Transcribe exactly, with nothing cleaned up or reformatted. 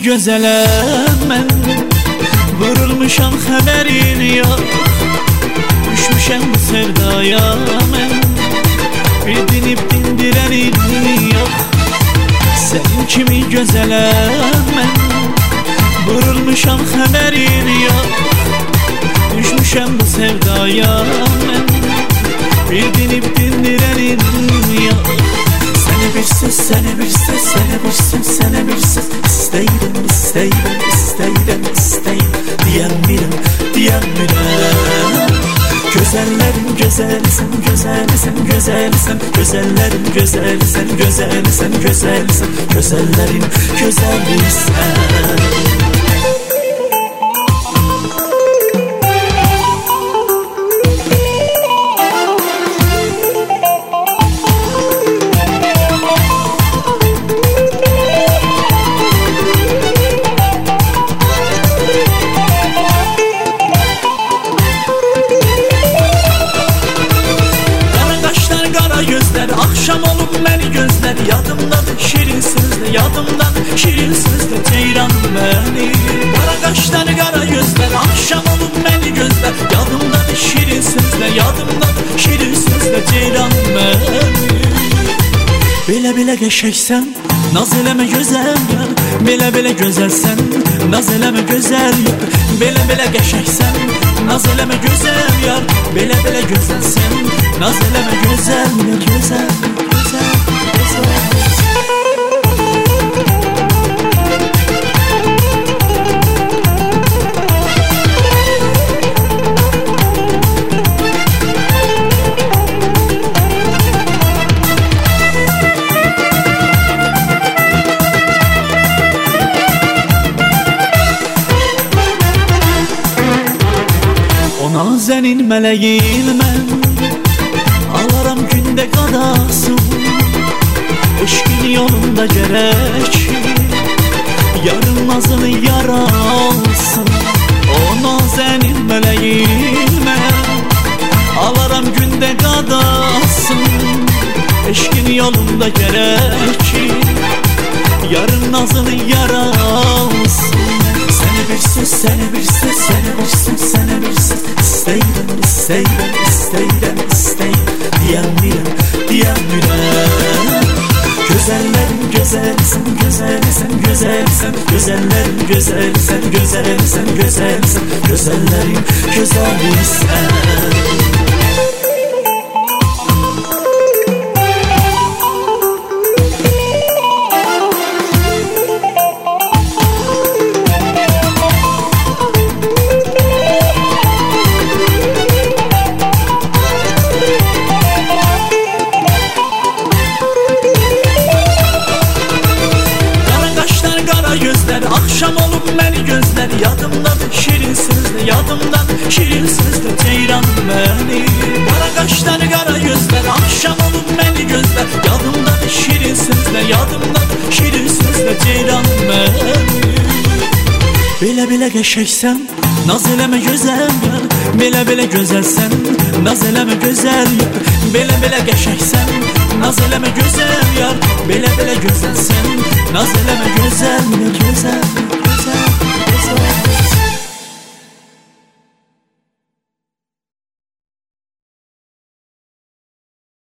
gözələm mən, vurulmuşam xəbərin yox. Düşmüşəm bu sevdaya mən, bir dinib dindirənin yox. Sənin kimi gözələm mən, vurulmuşam xəbərin yox. Düşmüşəm bu sevdaya mən, bir dinib dindirənin yox. Sənə bir söz, sənə bir söz, sənə bir söz, sənə bir söz İstəyirəm, istəyirəm, istəyirəm, istəyirəm Deyəm biləm, deyəm biləm Gözəllərim gözəlisən, gözəlisən, gözəlisən Gözəllərim gözəlisən, gözəlisən, gözəlisən Gözəllərim gözəlisən Akşam olup beni gözler, yadımdadır şirin sözler, yadımdadır şirin sözler Ceyranım beni. Kara kaşları kara gözler, akşam olup beni gözler, yadımdadır şirin sözler, yadımdadır şirin sözler Ceyranım beni. Belə belə qəşəksən, naz eləmə gözəl yar, belə belə gözəlsən, naz eləmə gözəl yar. Belə belə qəşəksən, naz eləmə gözəl yar, belə belə gözəlsən, naz eləmə gözəl, gözəl, gözəl, gözəl. Nazenin meleğin mən, alaram gündə qadasın. Eşqin yolunda gərək yarın nazını yaralsın. O nazenin meleğin mən, alaram gündə qadasın. Eşqin yolunda gərək yarın nazını yaralsın. Sənə bir söz, sənə bir söz, sənə bir söz, sənə bir söz İstəyirəm, istəyirəm, istəyirəm, istəyirəm Deyəm biləm, deyəm biləm Gözəllərim gözəlisən, gözəlisən, gözəlisən Gözəllərim gözəlisən, gözəlisən, gözəlisən Gözəllərim gözəlisən Akşam olup beni gözler, yadımdadır şirin sözler, yadımdadır şirin sözler Ceyranım beni. Kara kaşları kara gözler, akşam olup beni gözler, yadımdadır şirin sözler, yadımdadır şirin sözler Ceyranım beni. Belə belə qəşəksən, naz eləmə gözəl yar, belə belə gözəlsən, naz eləmə gözəl yar. Belə belə qəşəksən, naz eləmə gözəl yar, belə belə gözəlsən, naz eləmə gözəl, gözəl